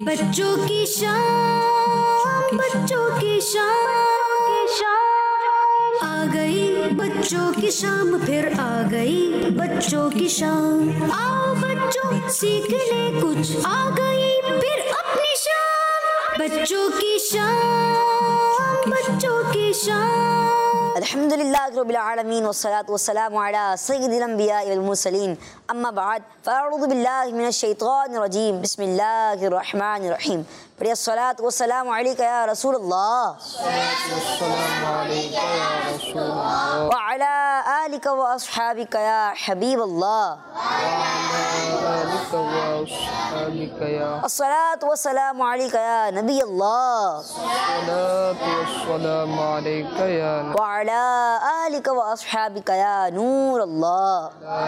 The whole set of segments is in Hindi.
बच्चों की शाम, बच्चों की शाम आ गई, बच्चों की शाम फिर आ गई, बच्चों की शाम। आओ बच्चों सीख ले कुछ, आ गई फिर अपनी शाम, बच्चों की शाम, बच्चों की शाम। अल्हम्दुलिल्लाह रब्बिल आलमीन वस्सलातु वस्सलामु अला सय्यिदिल अंबिया वल मुरसलीन अम्मा बाद फ़अऊज़ु बिल्लाहि मिनश शैतानिर रजीम बिस्मिल्लाहिर रहमानिर रहीम। पढ़िए अस्सलातु वस्सलामु अलैका या रसूलल्लाह व अला आलिका व अस्हाबिका या हबीबल्लाह। अस्सलातु वस्सलामु अलैका या नबी अल्लाह व अला आलिका व अस्हाबिका या नूर अल्लाह।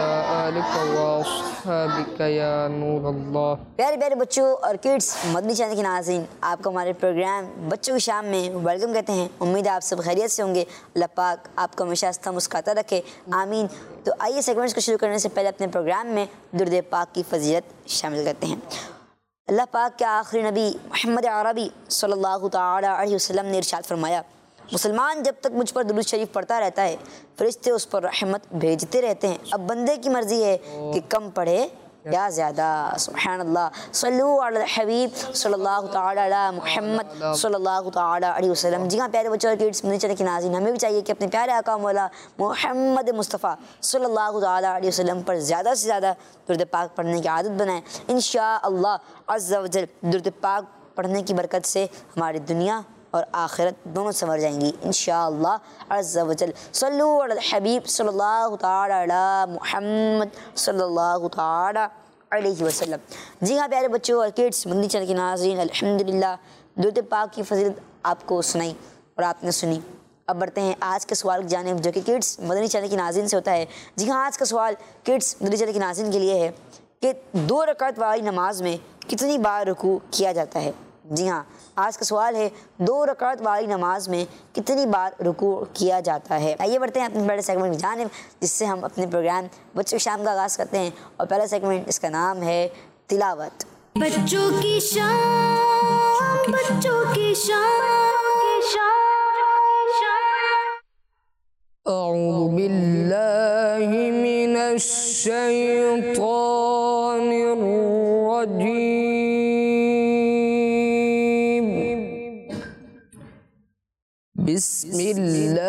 प्यारे प्यारे बच्चों और किड्स, मदनी चैनल के नाज़रीन, आपको हमारे प्रोग्राम बच्चों की शाम में वेलकम कहते हैं। उम्मीद है आप सब खैरियत से होंगे। अल्लाह पाक आपको हमेशा हंसता मुस्कुराता रखे, आमीन। तो आइए सेगमेंट्स को शुरू करने से पहले अपने प्रोग्राम में दुरूद पाक की फजीलत शामिल करते हैं। अल्लाह पाक के आखिरी नबी मोहम्मद अरबी सल्लल्लाहु तआला अलैहि वसल्लम ने इरशाद फरमाया, मुसलमान जब तक मुझ पर दुरूद शरीफ पढ़ता रहता है, फरिश्ते उस पर रहमत भेजते रहते हैं। अब बंदे की मर्जी है कि कम पढ़े या ज़्यादा। सुब्हानअल्लाह, सल्लु अला हबीब सल्लल्लाहु तआला अला मुहम्मद सल्लल्लाहु तआला अलैहि वसल्लम। जी हाँ प्यारे बच्चों और किड्स, मदनी चैनल के नाज़रीन, हमें भी चाहिए कि अपने प्यारे आका मौला मोहम्मद मुस्तफ़ा सल्लल्लाहु तआला अलैहि वसल्लम पर ज़्यादा से ज़्यादा दुरूद पाक पढ़ने की आदत बनाएं। इंशाअल्लाह अज़्ज़ा वजल दुरूद पाक पढ़ने की बरकत से हमारी दुनिया और आखिरत दोनों संवर जाएंगी इंशाअल्लाह अज़्ज़ा वजल। सल्लु अला हबीब सल्लल्लाहु तआला अला मुहम्मद सल्लल्लाहु तआला अलैहि वसल्लम। जी हाँ प्यारे बच्चों और किड्स, मदनी चैनल के नाज़रीन, अल्हम्दुलिल्लाह दुरूद पाक की फजीलत आपको सुनाई और आपने सुनी। अब बढ़ते हैं आज के सवाल की जानिब, जो कि किड्स मदनी चैनल की नाज़रीन से होता है। जी हाँ, आज का सवाल किड्स मदनी चैनल की नाज़रीन के लिए है कि 2 रकात वाली नमाज में कितनी बार रुकू किया जाता है। जी हाँ, आज का सवाल है 2 रकात वाली नमाज में कितनी बार रुकू किया जाता है। आइए बढ़ते हैं अपने पहले सेगमेंट में जानिब, जिससे हम अपने प्रोग्राम बच्चों की शाम का आगाज़ करते हैं। और पहला सेगमेंट, इसका नाम है तिलावत। बच्चों की शाम, बच्चों की शाम। अऊज़ु बिल्लाहि मिनश शैतानिर रजीम। बिस्मिल्लाहिर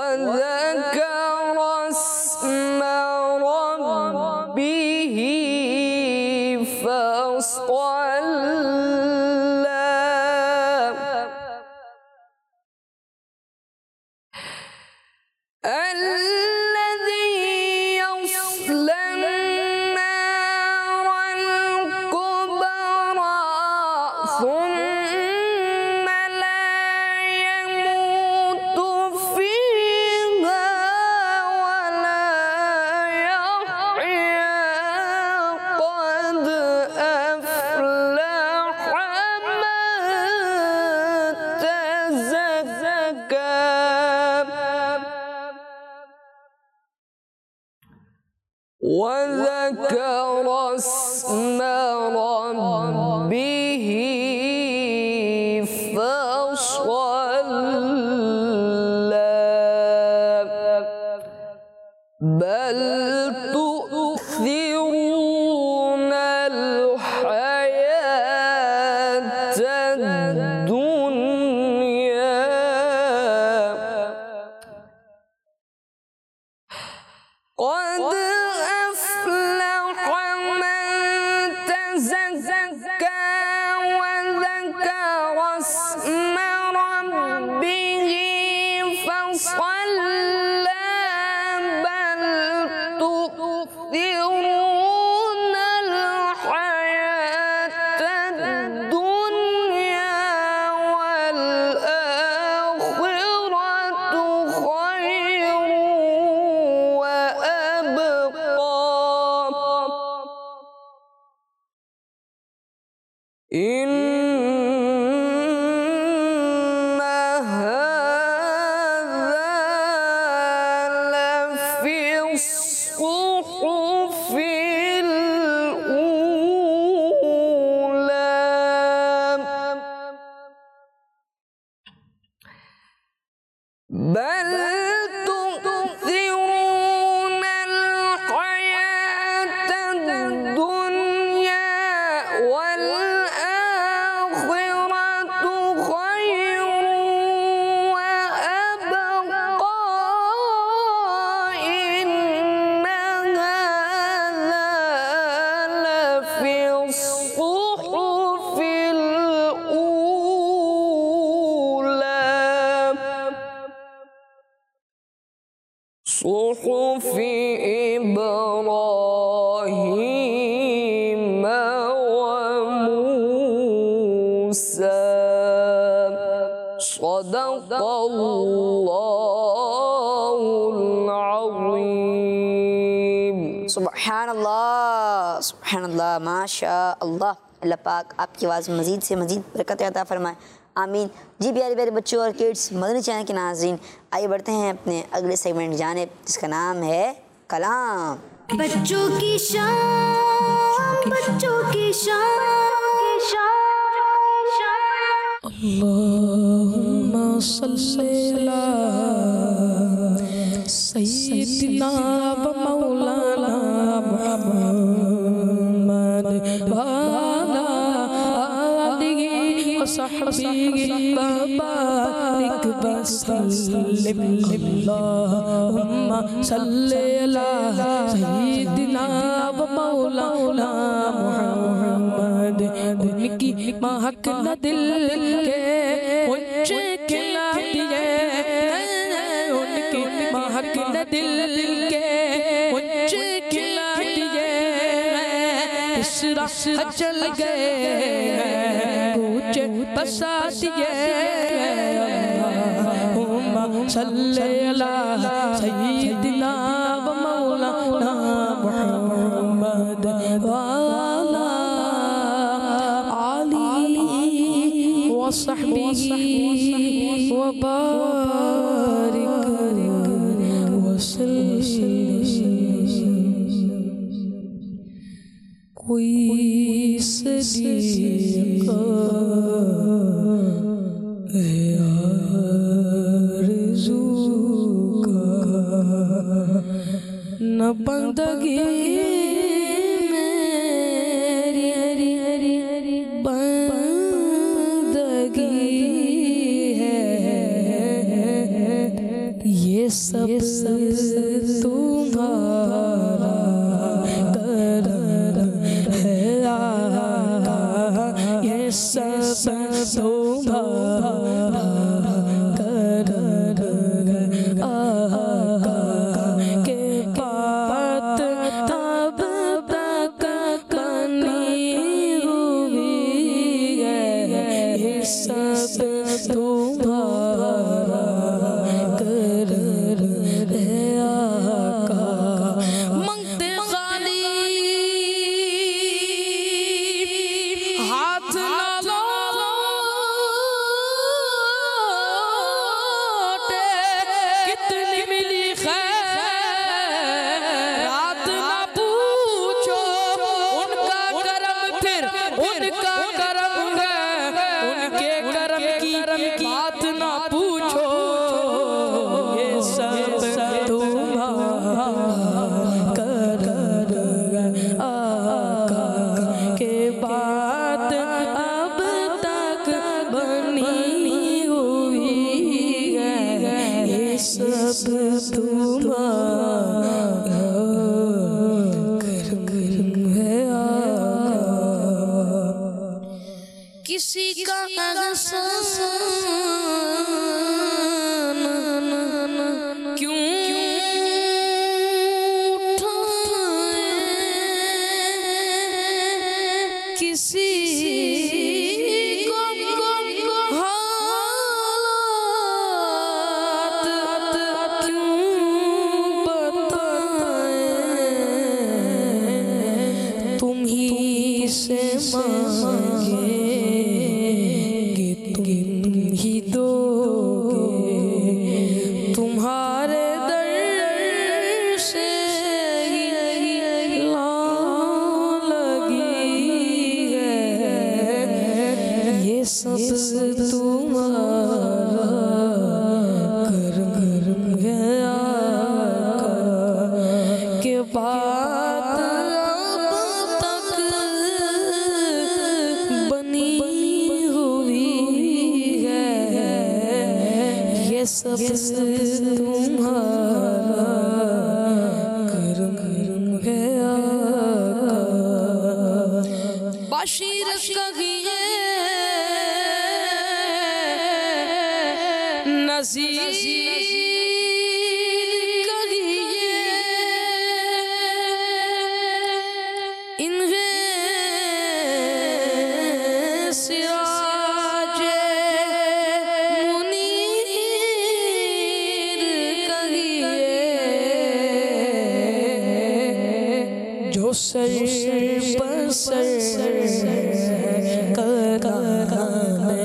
وذكر اسم ربه فصلى الذي يصلى النار الكبرى ثم لا يموت فيها ولا يحيا قد أفلح من تزكى وذكر اسم ربه فصلى بل تؤثرون الحياة الدنيا قد أفلح من تزكى وذكر اسم ربه فصلى بل تؤثرون الحياة الدنيا والآخرة خير إن هذا لفي الصحف الأولى بل تؤثرون الحياة الدنيا والآخرة خير وأبقى إن هذا لفي الصحف الأولى صحف إبراهيم وموسى صدق الله العظيم सुबहान अल्लाह माशा अल्लाह। अल्लाह पाक आपकी आवाज़ मज़ीद से मज़ीद बरकत अता फरमाए, आमीन। जी प्यारे प्यारे बच्चों और किड्स, मदनी चैनल के नाज़रीन, आइए बढ़ते हैं अपने अगले सेगमेंट जानिब जिसका नाम है कलाम। बच्चों की शान, बच्चों की शान। अल्लाहुम्मा सल्ली अला सय्यिदिना व मौलाना मुहम्मद व अला आलिहि व सहबिहि व बारिक व सल्लिम। अल्लाहुम्मा सल्ली अला सय्यिदिना व मौलाना मुहम्मद। उनकी महक न दिल के ऊंचे खिला दिए, उनकी महक न दिल के ऊंचे खिला दिए। इस राह चल गए ऊंचे बसा दिए। अल्लाहुम्मा सल्ली अला सय्यिदिना व मौलाना मुहम्मद व अला वसहबिही व बारिक वसल्लिम। कोई सदीक़ा है आरज़ू का, न बंदगी सब तुम्हारा करम है आका, ये सब तुम्हारा करम है आका, के बात तब तक बनी हुई है, ये सब तुम्हारा करम है आका। मंगते खाली हाथ ना लौटे, कितनी मिली खैरात ना पूछो, उनका करम फिर उनका करम है, उनके करम की बात ना पूछो, ये सब तुम्हारा करम है आका, के बात अब तक बनी हुई है, ये सब तुम्हारा करम है आका। किसी का एहसान क्यों उठाएं, किसी को हालात क्यों बताएं, तुम ही से मांगेंगे तुम ही दोगे, तुम्हारे दर से ही लौ लगी है, ये सब तुम्हारा करम है आका, के बात अब तक बनी हुई है, ये सब तुम्हारा करम है आका। बशीरत कहिए नज़ीर कहिए, इन्हें सिराजे मुनीर कहिए, जो सर पर सर कराने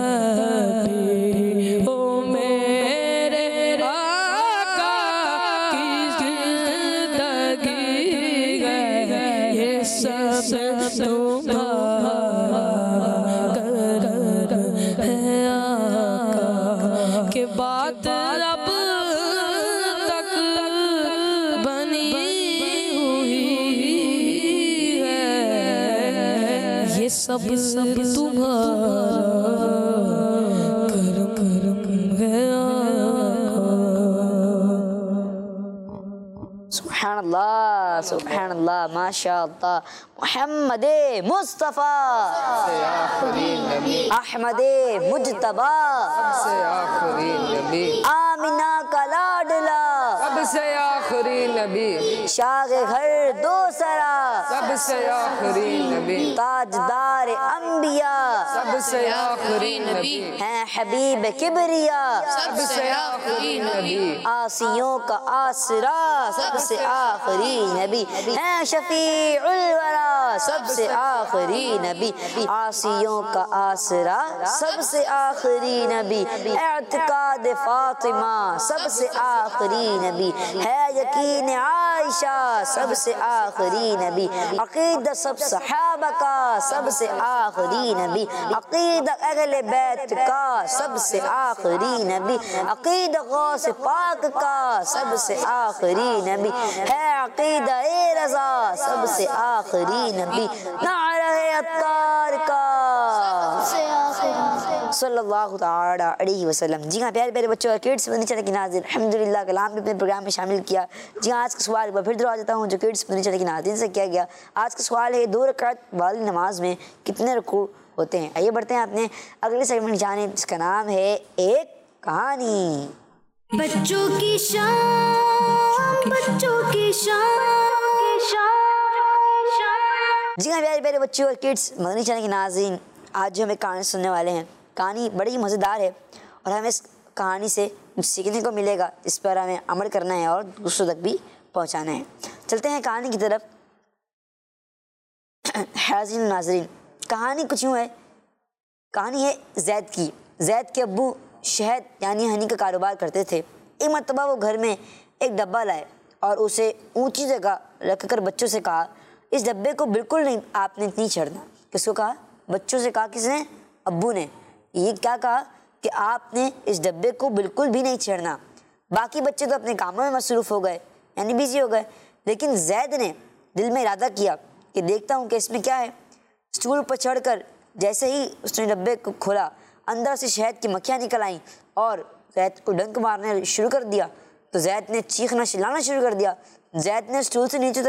रबी, ओ मेरे आका की ज़िंदगी है, ये सब तुम्हारा करम है आका, के बात अब तक बनी हुई है, ये सब तुम्हारा करम है आका। सुब्हानअल्लाह सुब्हानअल्लाह माशाअल्लाह। मोहम्मद मुस्तफ़ा अहमद मुजतबा आमिना का लाडला सबसे आखिरी नबी, शाग़ घर दो सरा सबसे आखिरी नबी, ताजदार अंबिया सबसे आखिरी नबी, हैं हबीब किबरिया सबसे आखिरी नबी, आसियों का आसरा सबसे आखिरी नबी, हैं शफीउल वरा सबसे आखिरी नबी, आसियों का आसरा सबसे आखिरी नबी, एतकाद फातिमा सबसे आखिरी नबी, है यकीन आयशा सबसे आखिरी नबी, अकीदा सब सहाबा का सबसे आखिरी नबी, अकीदा अहले बैत का सबसे आखिरी नबी, अकीदा गौस पाक का सबसे आखिरी नबी, है अकीदा ए रज़ा सबसे आखिरी नबी, नारा अत्तार का सल्लल्लाहु ताला अलैहि वसल्लम। जी हाँ प्यारे प्यारे बच्चों और किड्स मदनी चैनल के नाज़रीन, अल्हम्दुलिल्लाह कलाम ने अपने प्रोग्राम में शामिल किया। जी हाँ, आज का सवाल एक बार फिर दोहरा देता हूँ जो किड्स मदनी चैनल के नाज़रीन से किया गया। आज का सवाल है 2 रकात वाली नमाज में कितने रुकू होते हैं। आइए बढ़ते हैं अपने अगले सेगमेंट जाने, जिसका नाम है एक कहानी। बच्चों की शाम, बच्चों की शाम। जी हाँ प्यारे प्यारे बच्चों और किड्स मदनी चैनल के नाज़रीन, आज जो हमें कहानी सुनने वाले हैं, कहानी बड़ी ही मज़ेदार है और हमें इस कहानी से कुछ सीखने को मिलेगा, इस पर हमें अमल करना है और दूसरों तक भी पहुंचाना है। चलते हैं कहानी की तरफ। हाज़रीन नाज़रीन, कहानी कुछ यूँ है। कहानी है जैद की। जैद के अब्बू शहद यानी हनी का कारोबार करते थे। एक मरतबा वो घर में एक डब्बा लाए और उसे ऊंची जगह रख कर बच्चों से कहा, इस डब्बे को बिल्कुल नहीं आपने नहीं छेड़ना। किसको कहा? बच्चों से कहा। किसने? अब्बू ने। ये क्या कहा कि आपने इस डब्बे को बिल्कुल भी नहीं छेड़ना। बाकी बच्चे तो अपने कामों में मसरूफ़ हो गए, यानी बिजी हो गए, लेकिन जैद ने दिल में इरादा किया कि देखता हूँ कि इसमें क्या है। स्टूल पर चढ़कर जैसे ही उसने डब्बे को खोला, अंदर से शहद की मक्खियाँ निकल आईं और जैद को डंक मारने शुरू कर दिया। तो जैद ने चीखना चिल्लाना शुरू कर दिया। जैद ने स्टूल से नीचे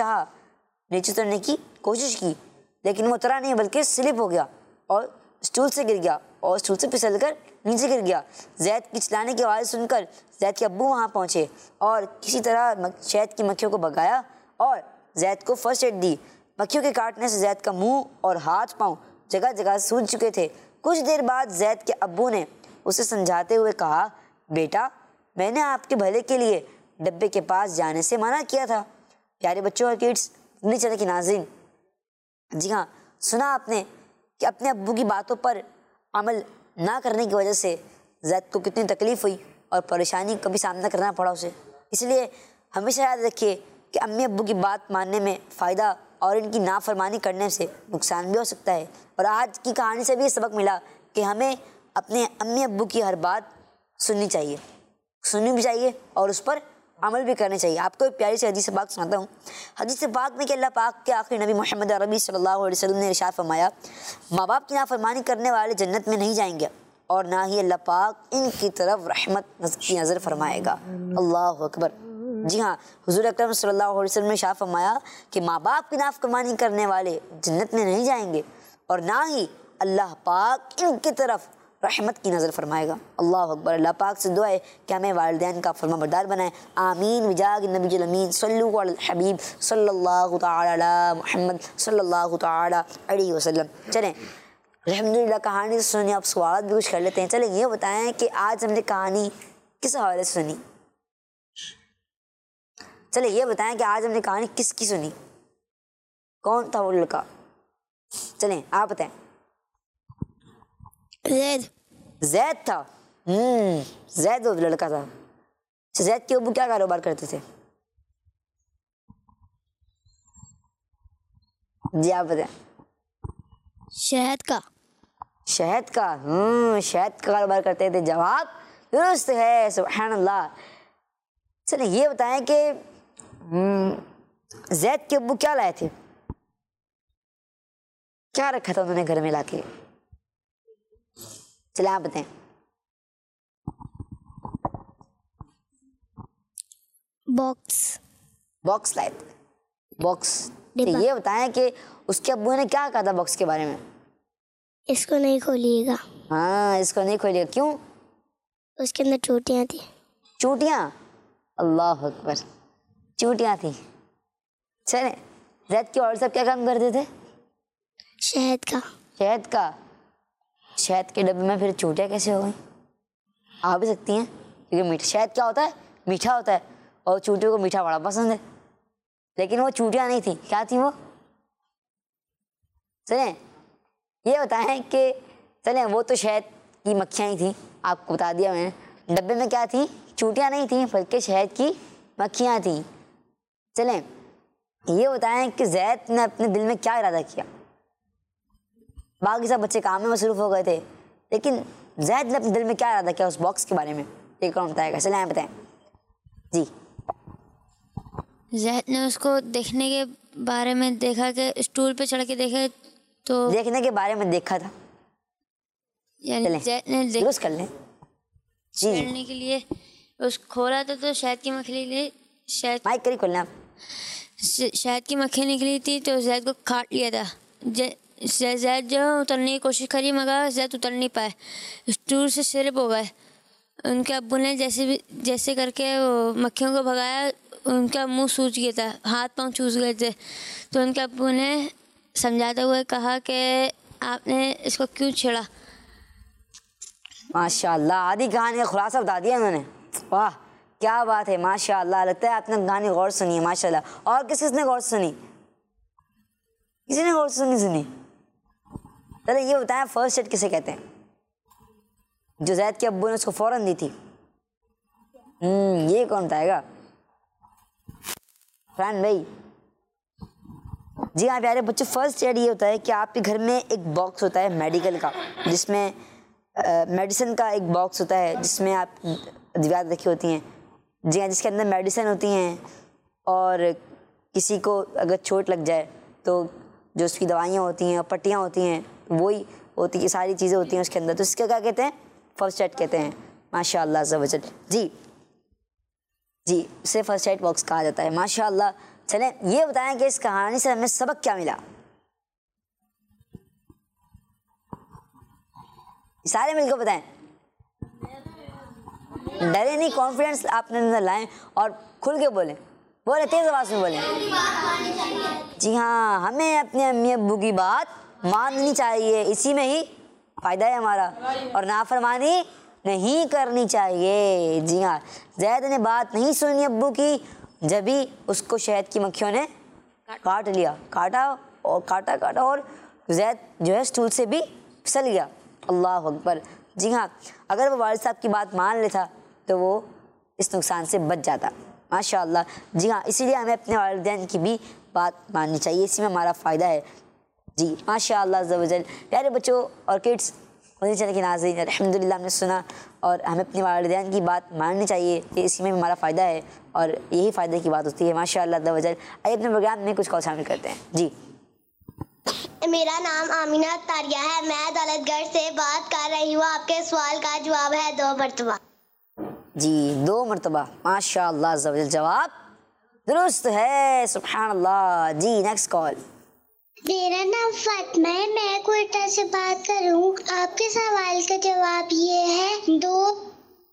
उतरने की कोशिश की, लेकिन वो उतरा नहीं बल्कि स्लिप हो गया और स्टूल से गिर गया और स्टूल से फिसलकर नीचे गिर गया। जैद की चिल्लाने की आवाज़ सुनकर जैद के अब्बू वहाँ पहुँचे और किसी तरह शहद की मक्खियों को भगाया और जैद को फर्स्ट एड दी। मक्खियों के काटने से जैद का मुंह और हाथ पाँव जगह जगह सूज चुके थे। कुछ देर बाद जैद के अब्बू ने उसे समझाते हुए कहा, बेटा मैंने आपके भले के लिए डब्बे के पास जाने से मना किया था। प्यारे बच्चों और किड्स मदनी चैनल की नाज़रीन, जी हाँ, सुना आपने कि अपने अब्बू की बातों पर अमल ना करने की वजह से जैद को कितनी तकलीफ़ हुई और परेशानी का भी सामना करना पड़ा उसे। इसलिए हमेशा याद रखिए कि अम्मी अब्बू की बात मानने में फ़ायदा और इनकी नाफरमानी करने से नुकसान भी हो सकता है। और आज की कहानी से भी ये सबक मिला कि हमें अपने अम्मी अब्बू की हर बात सुननी भी चाहिए और उस पर अमल भी करने चाहिए। आपको एक प्यारी सी हदीस पाक सुनाता हूँ। हदीस पाक में कि अल्लाह पाक के आखिरी नबी मोहम्मद अरबी सल्लल्लाहु अलैहि वसल्लम ने इरशाद फरमाया, माँ बाप की नाफरमानी करने वाले जन्नत में नहीं जाएंगे और ना ही अल्लाह पाक इनकी तरफ रहमत की नज़र फरमाएगा। अल्लाह अकबर। जी हाँ, हुजूर अकरम सल्लल्लाहु अलैहि वसल्लम ने इरशाद फरमाया कि माँ बाप की नाफरमानी करने वाले जन्नत में नहीं जाएंगे और ना ही अल्लाह पाक इनकी तरफ रहमत की नज़र फरमाएगा। अल्लाह अकबर। अल्लाह पाक से दुआ है कि हमें वालिदैन का फरमाबरदार बनाए। आमीन विजाग नबी अमीन सल्लु अल हबीब सल्लल्लाहु ताला अला मुहम्मद सल्लल्लाहु ताला अलैहि वसल्लम। चलें, अल्हम्दुलिल्लाह कहानी से सुनी, आप सवाल भी कुछ कर लेते हैं। चलें ये बताएं कि आज हमने कहानी किस हवाले से सुनी। चलिए ये बताएं कि आज हमने कहानी किसकी सुनी, कौन था वो लड़का? चलें आप बताएं। जैद था। जैद वो लड़का था। जैद के अब्बू क्या कारोबार करते थे? जी आप बताएं। शहद का। शहद का कारोबार करते थे। जवाब दुरुस्त है, सुभान अल्लाह। चलिए ये बताएं कि जैद के अब्बू क्या लाए थे? क्या रखा था उन्होंने घर में लाके? चले आप बताएं। बॉक्स लाए थे। बॉक्स। ये बताएं कि उसके अब्बू ने क्या कहा था बॉक्स के बारे में? इसको नहीं खोलिएगा। हाँ, इसको नहीं खोलिएगा। क्यों? उसके अंदर चोटियां थी। चोटियां? अल्लाह अकबर, चोटियां थी। चले, जैद के और सब क्या काम करते थे? शहद का। शहद के डब्बे में फिर चोटियां कैसे हो गई? आ भी सकती हैं क्योंकि मीठा शहद क्या होता है? मीठा होता है और चूटियों को मीठा बड़ा पसंद है। लेकिन वो चूटियां नहीं थी। क्या थी वो? चलें ये बताएं कि चलें वो तो शहद की मक्खियाँ ही थी, आपको बता दिया मैंने। डब्बे में क्या थी? चूटियाँ नहीं थी बल्कि शहद की मक्खियाँ थी। चलें ये बताएं कि जैद ने अपने दिल में क्या इरादा किया? बाकी सब बच्चे काम में मसरूफ़ हो गए थे, लेकिन जैद ने अपने दिल में क्या इरादा किया उस बॉक्स के बारे में? ये कौन बताएगा? चलें आप बताएं। जी। जैद ने उसको देखने के बारे में देखा कि स्टूल पे चढ़ के देखे तो देखने के बारे में देखा था। यानी जैद ने दुरुस्त कर लें जी। करने के लिए उस खोला था तो शहद की मक्खी निकली, शहद माइक करीब खोलना आप। शहद की मक्खी निकली थी तो जैद को काट लिया था। जैद जो उतरने की कोशिश करी मगर जैद उतर नहीं पाए, स्टूल से स्लिप हो गए। उनके अब्बू ने जैसे करके वो मक्खियों को भगाया, उनका मुंह सूज गया था, हाथ पांव चूस गए थे। तो उनके अब्बू ने समझाते हुए कहा कि आपने इसको क्यों छेड़ा। माशाल्लाह, आधी कहानी का खुलासा बता दिया उन्होंने। वाह क्या बात है, माशाल्लाह। लगता है आपने कहानी गौर सुनी है माशाल्लाह। और किसने गौर सुनी? किसी ने गौर सुनी? चले ये बताएं फर्स्ट एड किसे कहते हैं? जो जैद के अब्बू ने उसको फौरन दी थी। ये कौन बताएगा? फरहान भाई। जी हाँ प्यारे बच्चों, फर्स्ट एड ये होता है कि आपके घर में एक बॉक्स होता है मेडिकल का, जिसमें मेडिसिन का एक बॉक्स होता है जिसमें आप दवाइयाँ रखी होती हैं। जी हाँ, जिसके अंदर मेडिसिन होती हैं और किसी को अगर चोट लग जाए तो जो उसकी दवाइयाँ होती हैं और पट्टियाँ होती हैं वही होती है, सारी चीज़ें होती हैं उसके अंदर। तो इसका क्या कहते हैं? फर्स्ट एड कहते हैं। माशाअल्लाह ज़बरदस्त जी, इसे फर्स्ट एड बॉक्स कहा जाता है। माशाअल्लाह। चलें ये बताएं कि इस कहानी से हमें सबक क्या मिला? सारे मिलकर बताएं। डरे नहीं, कॉन्फिडेंस आपने अंदर लाएं और खुल के बोलें, तेज आवाज में बोलें। जी हाँ, हमें अपने अम्मी अब्बू की बात माननी चाहिए, इसी में ही फायदा है हमारा, और नाफरमानी नहीं करनी चाहिए। जी हाँ, जैद ने बात नहीं सुनी अब्बू की, जब भी उसको शहद की मक्खियों ने काट लिया, काटा और जैद जो है स्टूल से भी फिसल गया। अल्लाह अकबर। जी हाँ, अगर वो वालिद साहब की बात मान लेता तो वो इस नुकसान से बच जाता। माशाअल्लाह। जी हाँ, इसीलिए हमें अपने वालिदैन की भी बात माननी चाहिए, इसी में हमारा फ़ायदा है। जी माशाअल्लाह ज़बरदस्त। प्यारे बच्चों और किड्स, मदनी चैनल के नाज़रीन, अल्हम्दुलिल्लाह हमने सुना और हमें अपने वालिदैन की बात माननी चाहिए कि इसी में हमारा फ़ायदा है और यही फ़ायदे की बात होती है। माशाअल्लाह ज़बरदस्त। आइए अपने प्रोग्राम में कुछ कॉल शामिल करते हैं। जी, मेरा नाम आमिना तारिया है, मैं दौलतगढ़ से बात कर रही हूँ। आपके सवाल का जवाब है 2 मरतबा। जी 2 मरतबा। माशाअल्लाह ज़बरदस्त, जवाब दुरुस्त है। सुभान अल्लाह। जी नेक्स्ट कॉल। मेरा नाम फातिमा है, मैं कोयटा से बात कर रही हूँ। आपके सवाल का जवाब ये है 2।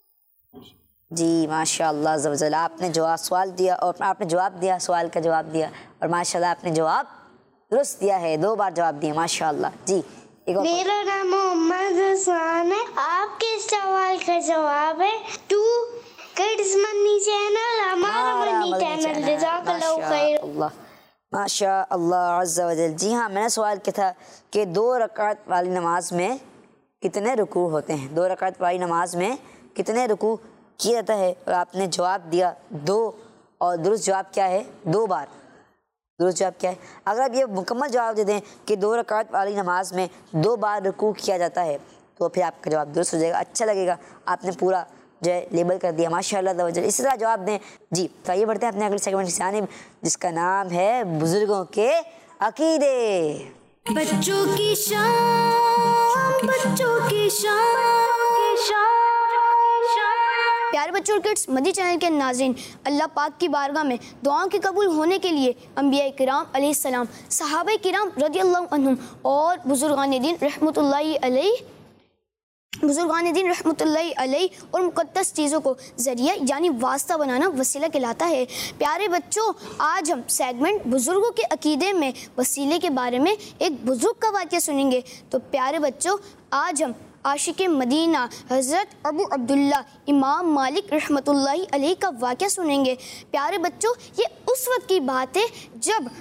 जी माशाअल्लाह ज़बरदस्त, आपने सवाल दिया और आपने जवाब दिया, सवाल का जवाब दिया और माशाअल्लाह आपने जवाब दुरुस्त दिया है, 2 बार जवाब दिया। माशाअल्लाह। जी एक और। मेरा नाम मोहम्मद हसन है, आपके सवाल का जवाब है 2। किड्स मनी चैनल हमारा मनी चैनल। जज़ाकल्लाहु खैर। माशाअल्लाह अज़्ज़ा वजल। जी हाँ, मैंने सवाल किया था कि 2 रकात वाली नमाज में कितने रुकू होते हैं? 2 रकात वाली नमाज में कितने रुकू किया जाता है? और आपने जवाब दिया 2 और दुरुस्त जवाब क्या है? 2 बार। दुरुस्त जवाब क्या है? अगर आप ये मुकम्मल जवाब दे दें कि 2 रकात वाली नमाज में 2 बार रुकू किया जाता है तो फिर आपका जवाब दुरुस्त हो जाएगा, अच्छा लगेगा, आपने पूरा जो है लेबल कर दिया। माशाअल्लाह तवज्जो, इसी तरह जवाब दें। जी तो आइए बढ़ते हैं अपने अगले सेगमेंट की जानिब, जिसका नाम है बुजुर्गों के अकीदे। बच्चों की शान, बच्चों की शान। प्यारे बच्चों और किड्स, मदनी चैनल के नाज़रीन, अल्लाह पाक की बारगाह में दुआओं के कबूल होने के लिए अंबिया किराम अलैहिस्सलाम, सहाबा किराम रदियल्लाहु अन्हुम और बुजुर्गान दीन रहमतुल्लाहि अलैहि और मुक़द्दस चीज़ों को ज़रिया यानी वास्ता बनाना वसीला कहलाता है। प्यारे बच्चों, आज हम सेगमेंट बुज़ुर्गों के अकीदे में वसीले के बारे में एक बुज़ुर्ग का वाक़या सुनेंगे। तो प्यारे बच्चों, आज हम आशिक मदीना हज़रत अबू अब्दुल्ला इमाम मालिक रहमतुल्लाहि अलैहि का वाक़या सुनेंगे। प्यारे बच्चों, ये उस वक्त की बात है जब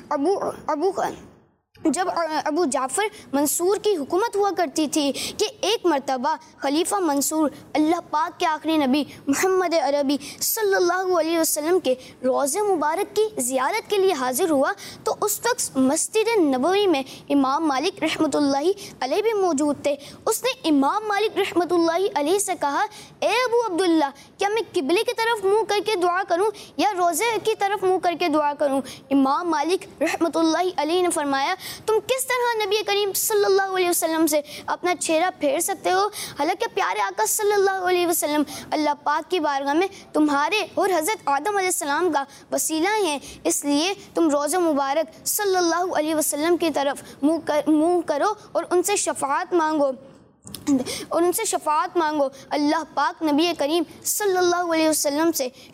अबू जाफ़र मंसूर की हुकूमत हुआ करती थी कि एक मरतबा खलीफा मंसूर अल्लाह पाक के आखिरी नबी मोहम्मद अरबी सल्लल्लाहु अलैहि वसल्लम के रोज़े मुबारक की ज़ियारत के लिए हाजिर हुआ। तो उस वक्त मस्जिद नबवी में इमाम मालिक रहमतुल्लाहि अलैहि भी मौजूद थे। उसने इमाम मालिक रहमतुल्लाहि अलैहि से कहा, ए अबू अब्दुल्ला, क्या मैं किबले की तरफ मुँह करके दुआ करूँ या रोज़े की तरफ मुँह करके दुआ करूँ? इमाम मालिक रहमतुल्लाहि अलैहि ने फरमाया, तुम किस तरह नबी करीम सल्लल्लाहु अलैहि वसल्लम से अपना चेहरा फेर सकते हो? हालांकि प्यारे आका सल्लल्लाहु अलैहि वसल्लम अल्लाह पाक की बारगाह में तुम्हारे और हज़रत आदम अलैहिस्सलाम का वसीला हैं, इसलिए तुम रोज़ा मुबारक सल्लल्लाहु अलैहि वसल्लम की तरफ मुँह करो और उनसे शफ़ाअत मांगो अल्लाह पाक नबी करीम सल्लल्लाहु अलैहि वसल्लम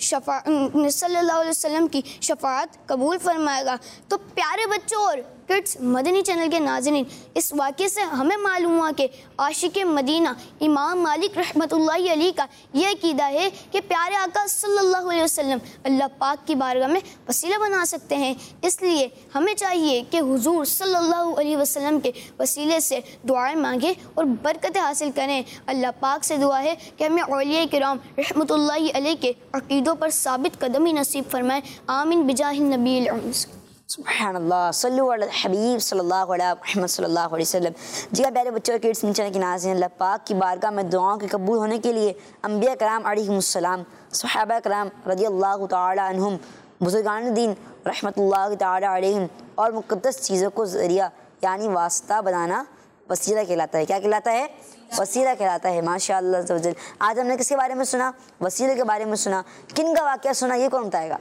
की शफ़ाअत कबूल फरमाएगा। तो प्यारे बच्चों और किड्स मदनी चैनल के नाज़रीन, इस वाक़े से हमें मालूम हुआ कि आशिक़ मदीना इमाम मालिक रहमतुल्लाहि अलैह का यह अक़ीदा है कि प्यारे आका सल्लल्लाहु अलैहि वसल्लम अल्लाह पाक की बारगाह में वसीला बना सकते हैं। इसलिए हमें चाहिए कि हुज़ूर सल्लल्लाहु अलैहि वसल्लम के वसीले से दुआएं मांगें और बरकतें हासिल करें। अल्लाह पाक से दुआ है कि हमें औलिया किराम रहमतुल्लाहि अलैह के अक़ीदों पर साबित कदमी नसीब फरमाएं। आमीन बिजाहिन नबील उम्स। सुब्हानअल्लाह, सल्लु अला हबीब सल्लल्लाहु अलैहि वसल्लम। जी हाँ प्यारे बच्चों, किड्स नीचे की नाज़रीन, अल्लाह पाक की बारगाह में दुआओं के कबूल होने के लिए अंबिया कराम अलैहिमुस्सलाम, सहाबा कराम रज़ियल्लाहु तआला अन्हुम, बुज़ुर्गान दीन रहमतुल्लाहि तआला अलैहिम और मुक़द्दस चीज़ों को ज़रिया यानी वास्ता बनाना वसीला कहलाता है। क्या कहलाता है? वसीला कहलाता है। माशाअल्लाह ज़वजल। आज हमने किसके बारे में सुना? वसीले के बारे में सुना। किन का वाक़या सुना, ये कौन बताएगा?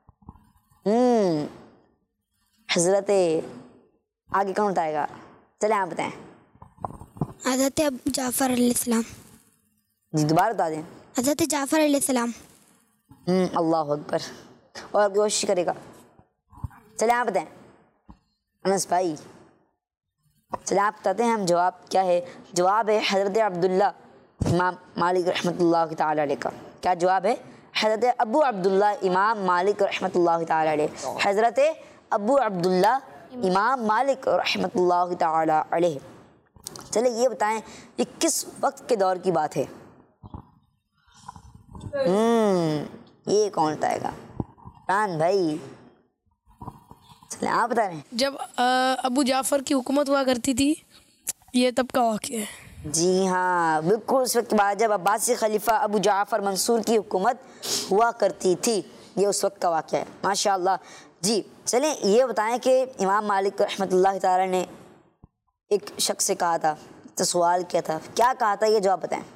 हज़रत आगे कौन बताएगा? चले आप बताएं। हज़रत जाफ़र अलैहिस्सलाम। जी दोबारा बता दें। हज़रत जाफ़र अलैहिस्सलाम। अल्लाह अकबर। और कोशिश करेगा। चले आप बताएं। अनस भाई चले आप बताते हैं हम जवाब क्या है। जवाब है हज़रत अब्दुल्ला इमाम मालिक रहमतुल्लाहि तआला अलैह का। क्या जवाब है? हज़रत अबू अब्दुल्ला इमाम मालिक रहमतुल्लाहि तआला अलैह। हज़रत अबू अब्दुल्ला इमाम मालिक रहमतुल्लाहि तआला अलैह। चले ये बताएं ये किस वक्त के दौर की बात है? ये कौन बताएगा? रान भाई चले आप बता रहे हैं। जब अबू जाफ़र की हुकूमत हुआ करती थी, ये तब का वाक़या है। जी हाँ बिल्कुल, उस वक्त बाद जब अब्बासी खलीफा अबू जाफ़र मंसूर की हुकूमत हुआ करती थी, ये उस वक्त का वाक़या है। माशाअल्लाह। जी चलें ये बताएं कि इमाम मालिक रहमतुल्लाहि तआला ने एक शख्स से कहा था, तो सवाल किया था, क्या कहा था ये जवाब बताएं।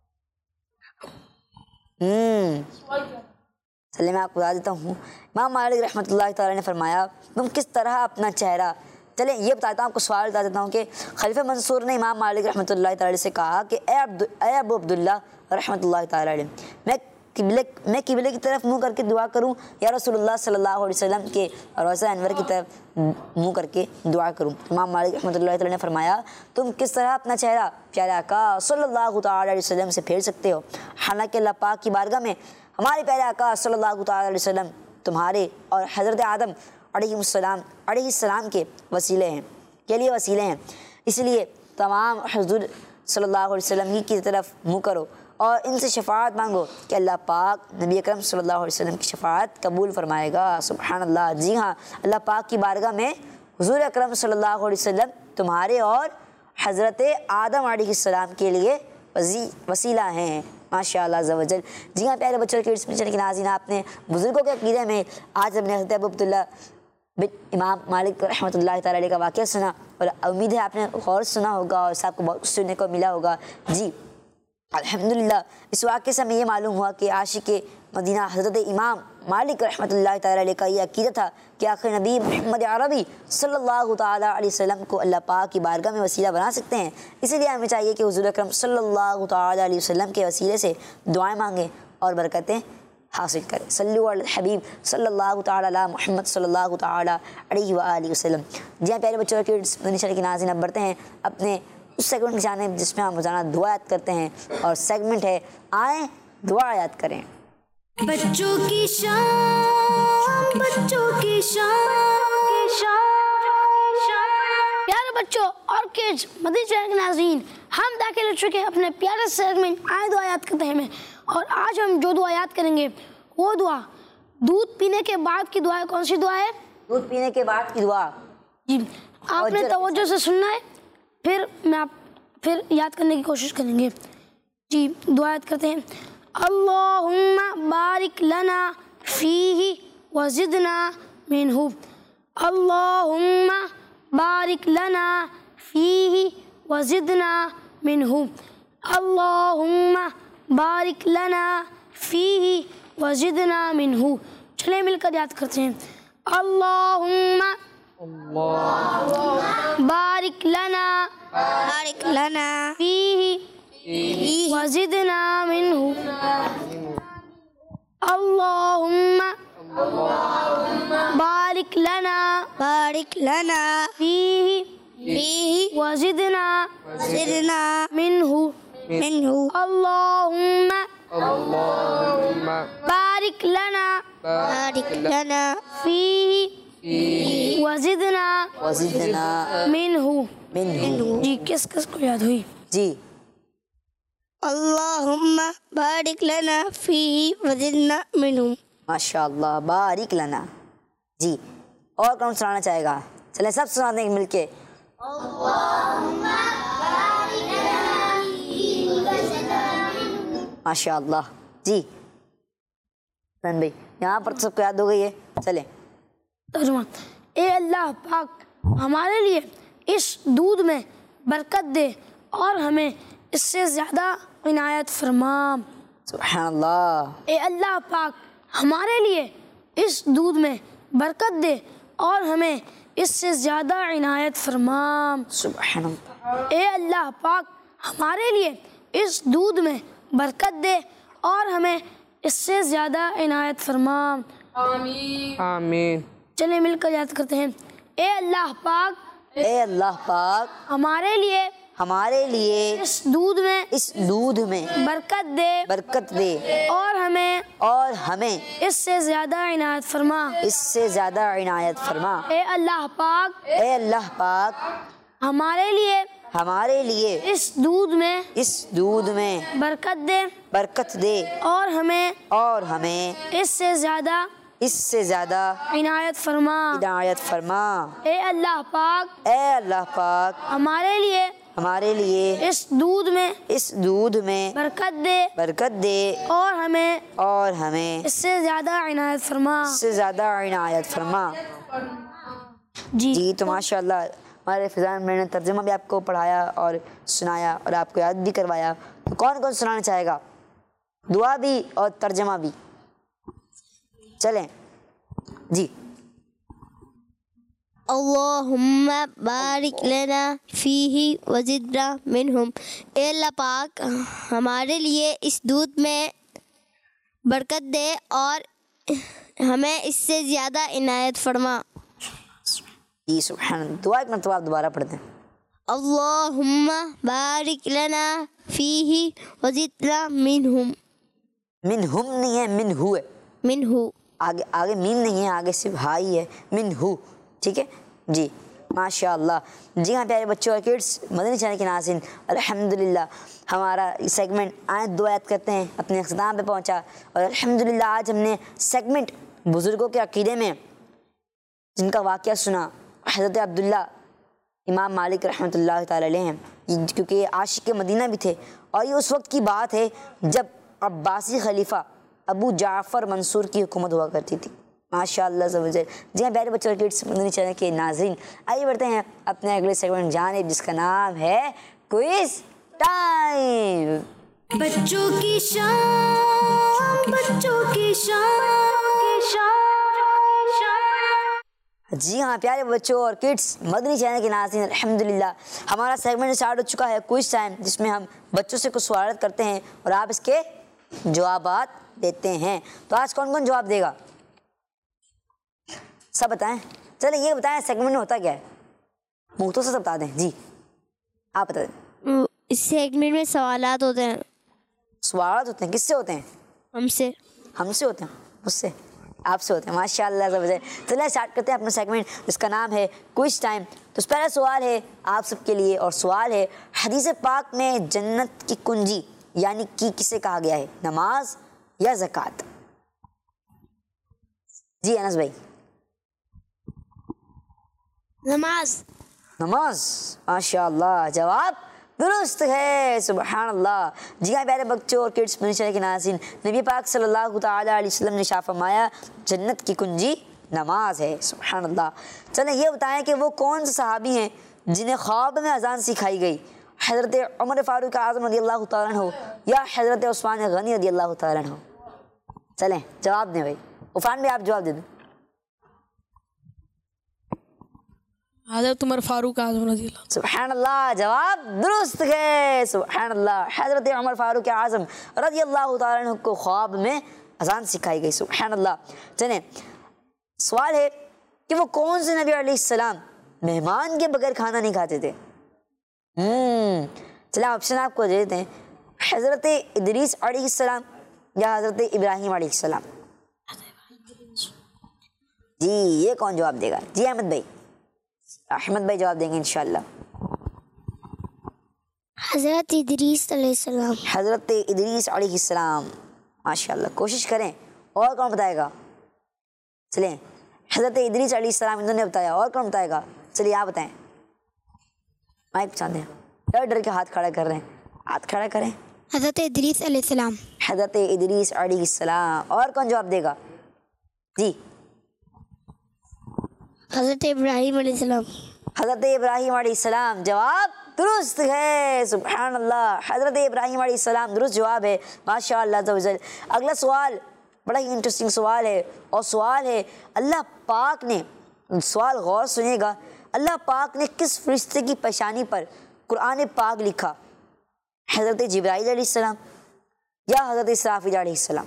चलिए मैं आपको बता देता हूँ। इमाम मालिक रहमतुल्लाहि तआला ने फरमाया, तुम किस तरह अपना चेहरा, चलें ये बताता हूँ आपको, सवाल बता देता हूँ कि खलीफा मंसूर ने इमाम मालिक रहमतुल्लाहि तआला से कहा कि ए अबू अब्दुल्ला रहमतुल्लाहि तआला अलैह, मैं किबले की तरफ मुंह करके दुआ करूं या रसूलुल्लाह सल्लल्लाहु अलैहि वसल्लम के रोज़ा अनवर की तरफ मुंह करके दुआ करूं? इमाम मालिक रहमतुल्लाहि तआला ने फरमाया, तुम किस तरह अपना चेहरा प्यारे आका सल्लल्लाहु तआला अलैहि वसल्लम से फेर सकते हो। हालांकि अल्लाह पाक की बारगाह में हमारे प्यारे आका सल्लल्लाहु तआला अलैहि वसल्लम तुम्हारे और हज़रत आदम अलैहिस्सलाम के वसीले हैं, के लिए वसीले हैं। इसलिए तमाम हुज़ूर सल्लल्लाहु अलैहि वसल्लम की तरफ मुँह करो और इनसे शफ़ाअत मांगो कि अल्लाह पाक नबी अकरम सल्लल्लाहु अलैहि वसल्लम की शफ़ाअत कबूल फरमाएगा। सुब्हानअल्लाह। जी हाँ, अल्लाह पाक की बारगाह में हुज़ूर अकरम सल्लल्लाहु अलैहि वसल्लम तुम्हारे और हज़रत आदम अलैहिस्सलाम के लिए वसीला हैं। माशाअल्लाह अज़्ज़ा वजल। जी हाँ प्यारे बच्चों के चैनल के नाज़रीन, आपने बुज़ुर्गों के अक़ीदे में आज हमने हज़रत अबू अब्दुल्ला इमाम मालिक रहमतुल्लाहि तआला अलैह का वाक़या सुना और उम्मीद है आपने गौर सुना होगा और आपको बहुत कुछ सुनने को मिला होगा। जी अल्हम्दुलिल्लाह, इस वाक़े से हमें ये मालूम हुआ कि आशिक़ मदीना हज़रत इमाम मालिक रहमतुल्लाहि तआला अलैह का ये अक़ीदा था कि आखिर नबी मोहम्मद अरबी सल्लल्लाहु तआला अलैहि वसल्लम को अल्लाह पाक की बारगाह में वसीला बना सकते हैं। इसीलिए हमें चाहिए कि हुज़ूर अकरम सल्लल्लाहु तआला अलैहि वसल्लम के वसीले से दुआएं मांगें और बरकतें हासिल करें। सल्लु अला हबीब सल्लल्लाहु तआला अला मुहम्मद सल्लल्लाहु तआला अलैहि व आलिहि वसल्लम। जी हाँ प्यारे बच्चों के मदनी की नाज़रीन, अब बढ़ते हैं अपने उस सेगमेंट की जानिब जिसमें हम रोज़ाना दुआ याद करते हैं और सेगमेंट है आए दुआ याद करें। बच्चों की शान, बच्चों की शान। प्यारे बच्चों और किड्स मदनी चैनल के नाज़रीन, हम दाखिल हो चुके हैं अपने प्यारे सेगमेंट आए दुआ याद करते हैं में। और आज हम जो दुआ याद करेंगे वो दुआ दूध पीने के बाद की दुआ है। कौन सी दुआ है? दूध पीने के बाद की दुआ। जी आपने तवज्जो से सुनना है, फिर याद करने की कोशिश करेंगे। जी दुआ याद करते हैं। अल्लाहुम्मा बारिक लना फीही व ज़िदना मिन्हु। अल्लाहुम्मा बारिक लना फीही वज़िदना मिन्हु। अल्लाहुम्मा बारिक लना फीही वज़िदना मिन्हु। चले मिलकर याद करते हैं। अल्लाहुम्मा बारिक लना फीही वज़िदना मिन्हु। अल्लाहुम्मा बारिक लना फीही वज़िदना मिन्हु। अल्लाहुम्मा बारिक लना फीही वज़िदना मिन्हु। जी किस किस को याद हुई? जी अल्लाहुम्मा बारिक लना फीही वज़िदना मिन्हु। माशाअल्लाह, बारिक लना। जी और कौन सुनाना चाहेगा? चले सब सुनाते हैं मिलके। माशाअल्लाह। जी रन भाई, यहाँ पर तो सबको याद हो गई है। चले तर्जुमा। ए अल्लाह पाक हमारे लिए इस दूध में बरकत दे और हमें इससे ज़्यादा इनायत फरमा। सुभानअल्लाह। ए अल्लाह पाक हमारे लिए इस दूध में बरकत दे और हमें इससे ज़्यादा इनायत फरमा। सुभानअल्लाह। ए अल्लाह पाक हमारे लिए इस दूध में बरकत दे और हमें इससे ज़्यादा इनायत फरमा। आमीन। चलिए मिलकर याद करते हैं। ए अल्लाह पाक हमारे लिए इस दूध में बरकत दे और हमें इससे ज़्यादा इनायत फरमा। ए अल्लाह पाक हमारे लिए इस दूध में बरकत दे और हमें इससे ज़्यादा इनायत फरमा। ए अल्लाह पाक हमारे लिए इस दूध में बरकत दे और हमें इससे ज़्यादा इनायत फरमा। जी तो माशाअल्लाह हमारे फिजान मैंने तर्जुमा भी आपको पढ़ाया और सुनाया और आपको याद भी करवाया। तो कौन कौन सुनाना चाहेगा? दुआ भी और तर्जुमा भी। चलें जी। अल्लाहुम्मा बारिक लना फीही वज़िदना मिन्हुम। ए अल्लाह पाक हमारे लिए इस दूध में बरकत दे और हमें इससे ज़्यादा इनायत फरमा। जी सुभान। दुआ एक मरतबा आप दोबारा पढ़ते हैं। अल्लाहुम्मा बारिक लना फीही वज़िदना मिन्हुम। मिन्हुम नहीं है, मिन्हु है। मिन्हु। आगे मीम नहीं है, आगे सिर्फ हाई है। मिन्हु, ठीक है जी। माशाअल्लाह। जी हाँ प्यारे बच्चों और किड्स, मदनी चैनल के नाज़रीन, अल्हम्दुलिल्लाह हमारा सेगमेंट आयत दो आयत करते हैं अपने अख्ताम पे पहुँचा। और अल्हम्दुलिल्लाह आज हमने सेगमेंट बुज़ुर्गों के अक़ीदे में जिनका वाक़या सुना, हज़रत अब्दुल्ला इमाम मालिक रहमतुल्लाह तआला अलैह हैं, क्योंकि ये आशिक मदीना भी थे। और ये उस वक्त की बात है जब अब्बासी खलीफा अबू जाफ़र मंसूर की हुकूमत हुआ करती थी। माशाअल्लाह ज़बरदस्त। जी हाँ प्यारे बच्चों और किड्स, मदनी चैनल के नाज़रीन, आइए बढ़ते हैं अपने अगले सेगमेंट जाने जिसका नाम है क्विज़ टाइम। बच्चों की शान, बच्चों की शान। जी हाँ प्यारे बच्चों और किड्स, मदनी चैनल के नाज़रीन, अल्हम्दुलिल्लाह हमारा सेगमेंट स्टार्ट हो चुका है क्विज़ टाइम, जिसमें हम बच्चों से कुछ सवाल करते हैं और आप इसके जवाबात देते हैं। तो आज कौन कौन जवाब देगा? सब बताएं। चले ये बताएं सेगमेंट में होता क्या है? मुँह तो सब बता दें। जी आप बता दें। इस सेगमेंट में सवालात होते हैं। सवाल होते हैं? किससे होते हैं? हमसे होते हैं। मुझसे? आपसे होते हैं। माशाअल्लाह ज़बरदस्त। चलिए स्टार्ट करते हैं अपना सेगमेंट जिसका नाम है क्विज टाइम। तो पहला सवाल है आप सबके लिए और सवाल है, हदीस पाक में जन्नत की कुंजी यानी कि किसे कहा गया है, नमाज या ज़कात? जी अनस भाई। नमाज। माशाअल्लाह जवाब दुरुस्त है। सुभान अल्लाह। जी हाँ प्यारे बच्चों और किड्स मदनी चैनल के नाज़रीन, नबी पाक सल्लल्लाहु तआला अलैहि वसल्लम ने इरशाद फरमाया, जन्नत की कुंजी नमाज है। सुभान अल्लाह। चलें ये बताएं कि वो कौन से सहाबी हैं जिन्हें ख्वाब में अजान सिखाई गई? हज़रत उमर फारूक आज़म रज़ियल्लाहु तआला अन्हु या हज़रत उस्मान गनी रज़ियल्लाहु तआला अन्हु? चलें जवाब दें भाई। उफान भी आप जवाब दे दें। हज़रत उमर फारूक आज़म रज़ियल्लाहु। सुभान अल्लाह, जवाब दुरुस्त है। सुभान अल्लाह, हज़रत उमर फारूक आज़म रज़ियल्लाहु तआला अन्हु को ख्वाब में अजान सिखाई गई। सुभान अल्लाह। चलें सवाल है कि वो कौन से नबी अलैहिस्सलाम मेहमान के बगैर खाना नहीं खाते थे? चलें ऑप्शन आपको दे देते हैं, हज़रत इदरीस अलैहिस्सलाम या हज़रत इब्राहीम अलैहिस्सलाम। जी ये कौन जवाब देगा? जी अहमद भाई, अहमद भाई जवाब देंगे इंशाल्लाह। हज़रत इदरीस अलैहिस्सलाम। हज़रत इदरीस अलैहिस्सलाम, माशाल्लाह, कोशिश करें। और कौन बताएगा? चलें हज़रत इदरीस अलैहिस्सलाम इन्होंने बताया, और कौन बताएगा? चलिए आप बताएं। माइक चाहते हैं, डर डर के हाथ खड़ा कर रहे हैं, हाथ खड़ा करें। हज़रत इदरीस अलैहिस्सलाम। हज़रत इदरीस अलैहिस्सलाम। और कौन जवाब देगा? जी हज़रत इब्राहीम अलैहिस्सलाम। हज़रत इब्राहीम अलैहिस्सलाम, जवाब दुरुस्त है। सुभान अल्लाह, हज़रत इब्राहीम अलैहिस्सलाम दुरुस्त जवाब है। माशाअल्लाह तवज्जो। अगला सवाल बड़ा ही इंटरेस्टिंग सवाल है, और सवाल है अल्लाह पाक ने, सवाल गौर सुनिएगा, अल्लाह पाक ने किस फरिश्ते की पेशानी पर कुरान पाक लिखा? हज़रत जिब्राइल अलैहिस्सलाम या हज़रत इसराफील अलैहिस्सलाम?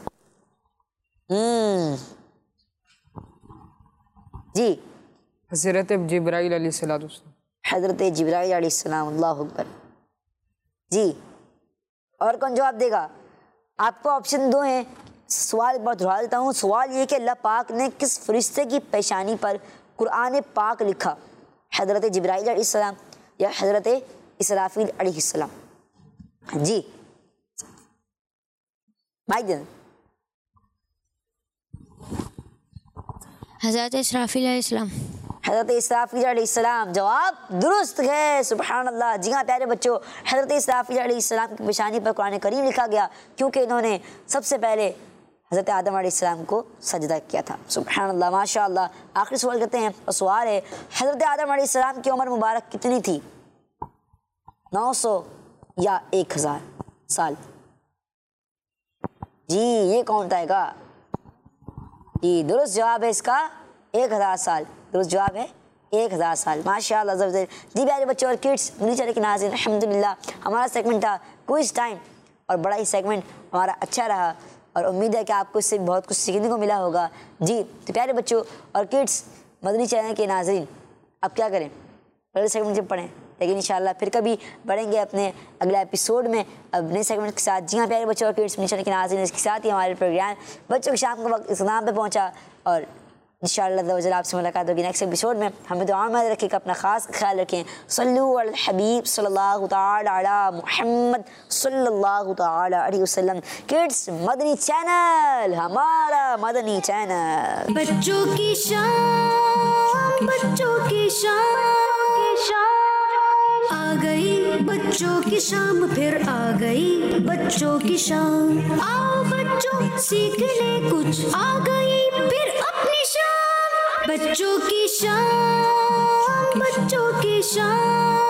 जी हज़रत जिब्राइल अलैहिस्सलाम। हज़रत जिब्राइल अलैहिस्सलाम। अल्लाहु अकबर। जी और कौन जवाब देगा? आपको ऑप्शन दो हैं। सवाल बहुत दोहरा देता हूँ। सवाल ये कि अल्लाह पाक ने किस फरिश्ते की पेशानी पर कुरान पाक लिखा? हज़रत जिब्राइल अलैहिस्सलाम या हज़रत इसराफील अलैहिस्सलाम? जी माइक दें। हज़रत इसराफील अलैहिस्सलाम। हज़रत इसराफील अलैहिस्सलाम, जवाब दुरुस्त है। सुभान अल्लाह। जी हाँ प्यारे बच्चों, हज़रत इसराफील अलैहिस्सलाम की पेशानी पर कुरान करीम लिखा गया क्योंकि इन्होंने सबसे पहले हज़रत आदम अलैहिस्सलाम को सजदा किया था। सुभान अल्लाह, माशाअल्लाह। आखिरी सवाल करते हैं, और सवाल है हज़रत आदम अलैहिस्सलाम की उम्र मुबारक कितनी थी? 900 या 1000 साल? जी ये कौन बताएगा? जी दुरुस्त जवाब है इसका 1000 साल। दुरुस्त जवाब है 1000 साल। माशाअल्लाह ज़बरदस्त। जी प्यारे बच्चों और किड्स, मुझे चले कि नाज़रीन, अल्हम्दुलिल्लाह हमारा सेगमेंट था क्विज टाइम, और बड़ा ही सेगमेंट हमारा अच्छा रहा, और उम्मीद है कि आपको इससे बहुत कुछ सीखने को मिला होगा। जी तो प्यारे बच्चों और किड्स, मदनी चैनल के नाज़रीन, अब क्या करें, पहले सेगमेंट जब पढ़ें, लेकिन इंशाल्लाह फिर कभी बढ़ेंगे अपने अगला एपिसोड में अब नए सेगमेंट के साथ। जी हाँ प्यारे बच्चों और किड्स, मदनी चैनल के नाज़रीन, इसके साथ ही हमारे प्रोग्राम बच्चों के शाम का वक्त इस नाम पर पहुँचा, और इंशाअल्लाह आपसे मुलाकात होगी नेक्स्ट एपिसोड में। हमें दुआ में रखिएगा, अपना खास ख्याल रखें। सल्लु अल हबीब सल्लल्लाहु तआला अला मुहम्मद सल्लल्लाहु तआला अलैहि वसल्लम। किड्स मदनी चैनल, हमारा मदनी चैनल। बच्चों की शाम, बच्चों की शाम, आ गई बच्चों की शाम, फिर आ गई बच्चों की शाम। आओ बच्चों सीख ले कुछ, आ गई फिर अपनी शाम। बच्चों की शाम, बच्चों की शाम।